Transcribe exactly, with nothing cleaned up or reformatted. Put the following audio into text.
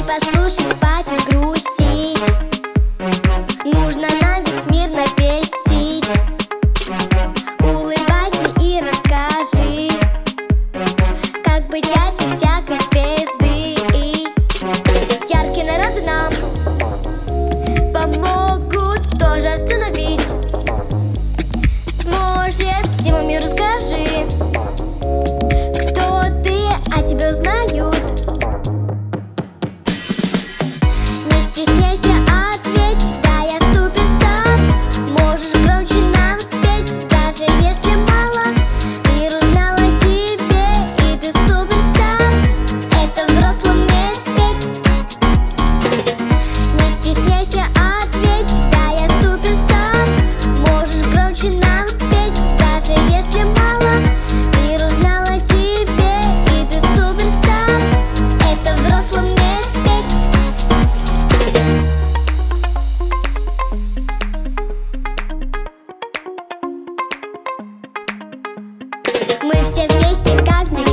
послушай, хватит грустить. Нужно на весь мир навестить. Улыбайся и расскажи, как быть ярче всякой звезды. Яркие народы нам помогут тоже остановить. Сможет всему миру скажи, кто ты, а тебя узнают. Не стесняйся, ответь, да, я суперстар. Можешь громче нам спеть, даже если мало. Мир узнал о тебе, и ты суперстар. Это взрослым не спеть. Не стесняйся, ответь, да, я суперстар. Можешь громче нам спеть, даже если мало. Мир узнал о тебе, и ты суперстар. Это взрослым не спеть. Мы все вместе, как никогда.